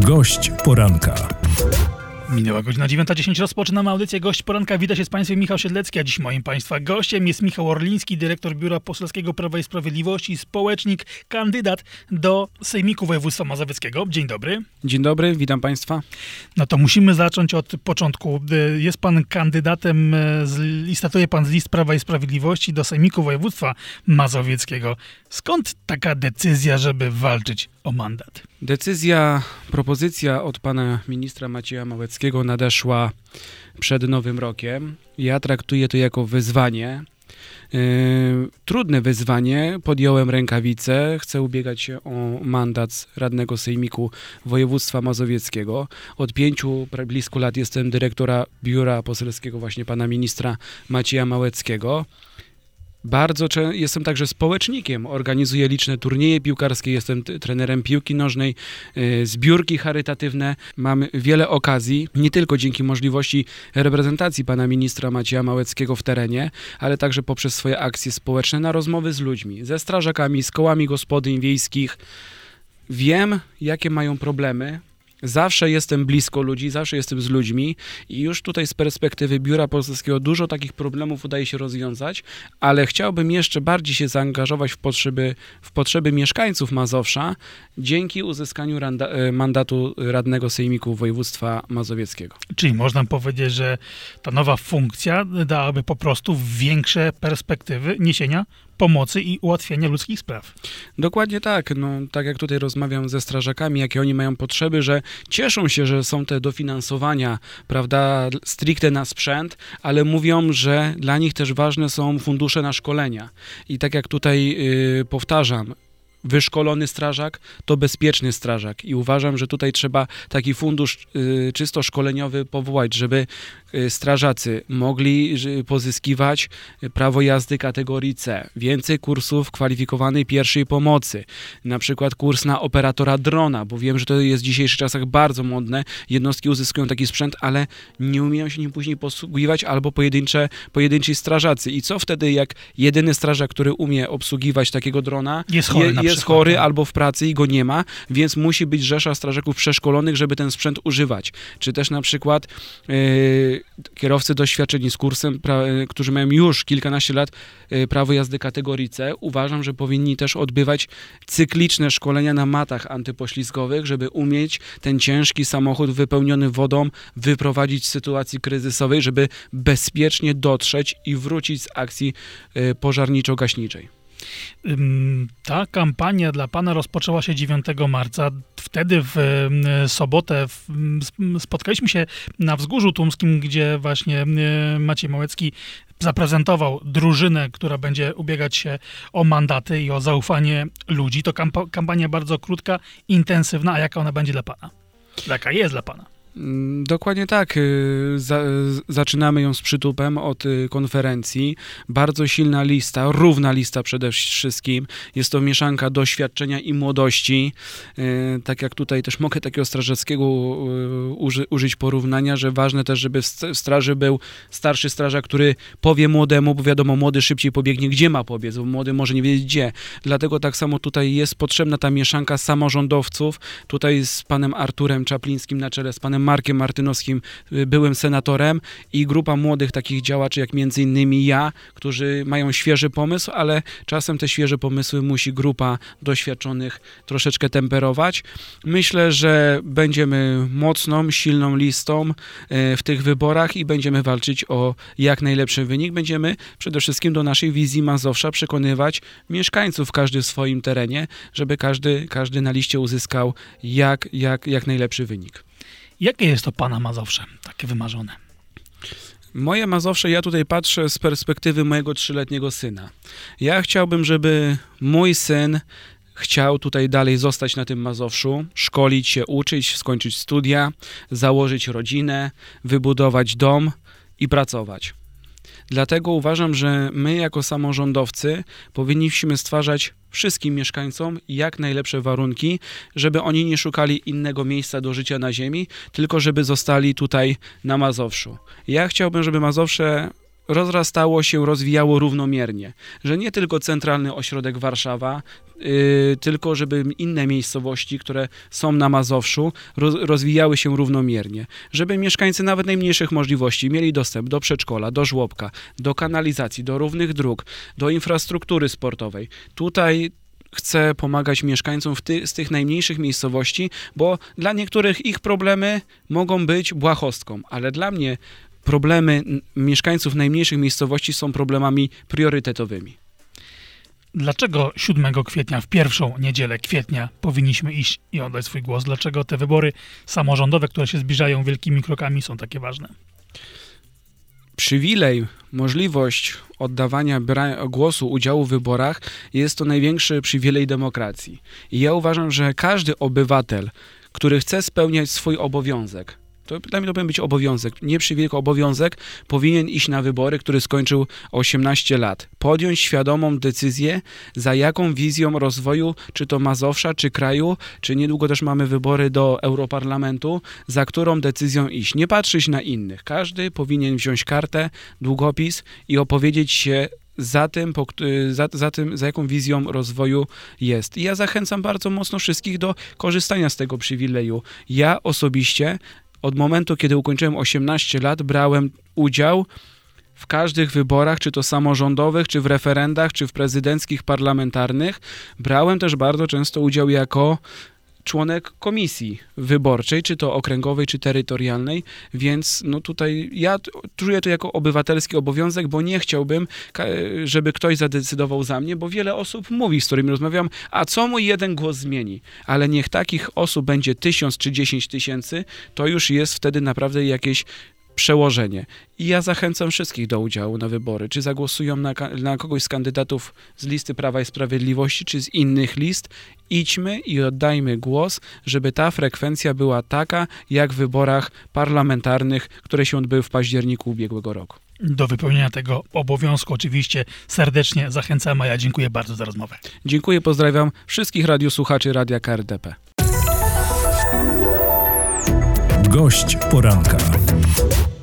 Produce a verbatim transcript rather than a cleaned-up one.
Gość poranka. Minęła godzina dziewiąta dziesięć, rozpoczynamy audycję Gość Poranka. Wita się z Państwem Michał Siedlecki, a dziś moim Państwa gościem jest Michał Orliński, dyrektor Biura Poselskiego Prawa i Sprawiedliwości, społecznik, kandydat do Sejmiku Województwa Mazowieckiego. Dzień dobry. Dzień dobry, witam Państwa. No to musimy zacząć od początku. Jest Pan kandydatem, z, startuje Pan z list Prawa i Sprawiedliwości do Sejmiku Województwa Mazowieckiego. Skąd taka decyzja, żeby walczyć o mandat? Decyzja, propozycja od pana ministra Macieja Małeckiego nadeszła przed Nowym Rokiem. Ja traktuję to jako wyzwanie. Yy, trudne wyzwanie. Podjąłem rękawice. Chcę ubiegać się o mandat radnego Sejmiku Województwa Mazowieckiego. Od pięciu blisko lat jestem dyrektora Biura Poselskiego właśnie pana ministra Macieja Małeckiego. Bardzo jestem także społecznikiem, organizuję liczne turnieje piłkarskie, jestem trenerem piłki nożnej, zbiórki charytatywne. Mam wiele okazji, nie tylko dzięki możliwości reprezentacji pana ministra Macieja Małeckiego w terenie, ale także poprzez swoje akcje społeczne na rozmowy z ludźmi, ze strażakami, z kołami gospodyń wiejskich. Wiem, jakie mają problemy. Zawsze jestem blisko ludzi, zawsze jestem z ludźmi i już tutaj z perspektywy Biura Poselskiego dużo takich problemów udaje się rozwiązać, ale chciałbym jeszcze bardziej się zaangażować w potrzeby, w potrzeby mieszkańców Mazowsza dzięki uzyskaniu randa, mandatu radnego Sejmiku Województwa Mazowieckiego. Czyli można powiedzieć, że ta nowa funkcja dałaby po prostu większe perspektywy niesienia pomocy i ułatwienia ludzkich spraw. Dokładnie tak. No, tak jak tutaj rozmawiam ze strażakami, jakie oni mają potrzeby, że cieszą się, że są te dofinansowania, prawda, stricte na sprzęt, ale mówią, że dla nich też ważne są fundusze na szkolenia. I tak jak tutaj yy, powtarzam, wyszkolony strażak to bezpieczny strażak i uważam, że tutaj trzeba taki fundusz y, czysto szkoleniowy powołać, żeby y, strażacy mogli y, pozyskiwać prawo jazdy kategorii C, więcej kursów kwalifikowanej pierwszej pomocy, na przykład kurs na operatora drona, bo wiem, że to jest w dzisiejszych czasach bardzo modne, jednostki uzyskują taki sprzęt, ale nie umieją się nim później posługiwać albo pojedyncze, pojedynczy strażacy. I co wtedy, jak jedyny strażak, który umie obsługiwać takiego drona, jest chory, je, jest chory albo w pracy i go nie ma, więc musi być rzesza strażaków przeszkolonych, żeby ten sprzęt używać. Czy też na przykład yy, kierowcy doświadczeni z kursem, pra, yy, którzy mają już kilkanaście lat yy, prawo jazdy kategorii C, uważam, że powinni też odbywać cykliczne szkolenia na matach antypoślizgowych, żeby umieć ten ciężki samochód wypełniony wodą wyprowadzić z sytuacji kryzysowej, żeby bezpiecznie dotrzeć i wrócić z akcji yy, pożarniczo-gaśniczej. Ta kampania dla Pana rozpoczęła się dziewiątego marca. Wtedy w sobotę spotkaliśmy się na Wzgórzu Tumskim, gdzie właśnie Maciej Małecki zaprezentował drużynę, która będzie ubiegać się o mandaty i o zaufanie ludzi. To kamp- kampania bardzo krótka, intensywna, a jaka ona będzie dla Pana? Jaka jest dla Pana? Dokładnie tak. Za, zaczynamy ją z przytupem od konferencji. Bardzo silna lista, równa lista przede wszystkim. Jest to mieszanka doświadczenia i młodości. Tak jak tutaj też mogę takiego strażackiego uży, użyć porównania, że ważne też, żeby w straży był starszy strażak, który powie młodemu, bo wiadomo, młody szybciej pobiegnie, gdzie ma pobiec, bo młody może nie wiedzieć gdzie. Dlatego tak samo tutaj jest potrzebna ta mieszanka samorządowców. Tutaj z panem Arturem Czaplińskim na czele, z panem Markiem Martynowskim, byłym senatorem i grupa młodych takich działaczy, jak między innymi ja, którzy mają świeży pomysł, ale czasem te świeże pomysły musi grupa doświadczonych troszeczkę temperować. Myślę, że będziemy mocną, silną listą w tych wyborach i będziemy walczyć o jak najlepszy wynik. Będziemy przede wszystkim do naszej wizji Mazowsza przekonywać mieszkańców, każdy w swoim terenie, żeby każdy, każdy na liście uzyskał jak, jak, jak najlepszy wynik. Jakie jest to Pana Mazowsze, takie wymarzone? Moje Mazowsze, ja tutaj patrzę z perspektywy mojego trzyletniego syna. Ja chciałbym, żeby mój syn chciał tutaj dalej zostać na tym Mazowszu, szkolić się, uczyć, skończyć studia, założyć rodzinę, wybudować dom i pracować. Dlatego uważam, że my jako samorządowcy powinniśmy stwarzać wszystkim mieszkańcom jak najlepsze warunki, żeby oni nie szukali innego miejsca do życia na ziemi, tylko żeby zostali tutaj na Mazowszu. Ja chciałbym, żeby Mazowsze rozrastało się, rozwijało równomiernie. Że nie tylko centralny ośrodek Warszawa, yy, tylko żeby inne miejscowości, które są na Mazowszu, roz, rozwijały się równomiernie. Żeby mieszkańcy nawet najmniejszych możliwości mieli dostęp do przedszkola, do żłobka, do kanalizacji, do równych dróg, do infrastruktury sportowej. Tutaj chcę pomagać mieszkańcom w ty, z tych najmniejszych miejscowości, bo dla niektórych ich problemy mogą być błahostką, ale dla mnie problemy mieszkańców najmniejszych miejscowości są problemami priorytetowymi. Dlaczego siódmego kwietnia, w pierwszą niedzielę kwietnia, powinniśmy iść i oddać swój głos? Dlaczego te wybory samorządowe, które się zbliżają wielkimi krokami, są takie ważne? Przywilej, możliwość oddawania głosu, udziału w wyborach jest to największy przywilej demokracji. I ja uważam, że każdy obywatel, który chce spełniać swój obowiązek, to dla mnie to powinien być obowiązek, nie przywilej, tylko obowiązek, powinien iść na wybory, który skończył osiemnaście lat. Podjąć świadomą decyzję, za jaką wizją rozwoju, czy to Mazowsza, czy kraju, czy niedługo też mamy wybory do Europarlamentu, za którą decyzją iść. Nie patrzeć na innych. Każdy powinien wziąć kartę, długopis i opowiedzieć się za tym, po, za, za tym, za jaką wizją rozwoju jest. I ja zachęcam bardzo mocno wszystkich do korzystania z tego przywileju. Ja osobiście od momentu, kiedy ukończyłem osiemnaście lat, brałem udział w każdych wyborach, czy to samorządowych, czy w referendach, czy w prezydenckich, parlamentarnych. Brałem też bardzo często udział jako członek komisji wyborczej, czy to okręgowej, czy terytorialnej, więc no tutaj ja czuję to jako obywatelski obowiązek, bo nie chciałbym, żeby ktoś zadecydował za mnie, bo wiele osób mówi, z którymi rozmawiam, a co mój jeden głos zmieni? Ale niech takich osób będzie tysiąc czy dziesięć tysięcy, to już jest wtedy naprawdę jakieś przełożenie. I ja zachęcam wszystkich do udziału na wybory. Czy zagłosują na, na kogoś z kandydatów z listy Prawa i Sprawiedliwości, czy z innych list. Idźmy i oddajmy głos, żeby ta frekwencja była taka, jak w wyborach parlamentarnych, które się odbyły w październiku ubiegłego roku. Do wypełnienia tego obowiązku oczywiście serdecznie zachęcam, a ja dziękuję bardzo za rozmowę. Dziękuję, pozdrawiam wszystkich radiosłuchaczy Radia K R D P. Gość poranka.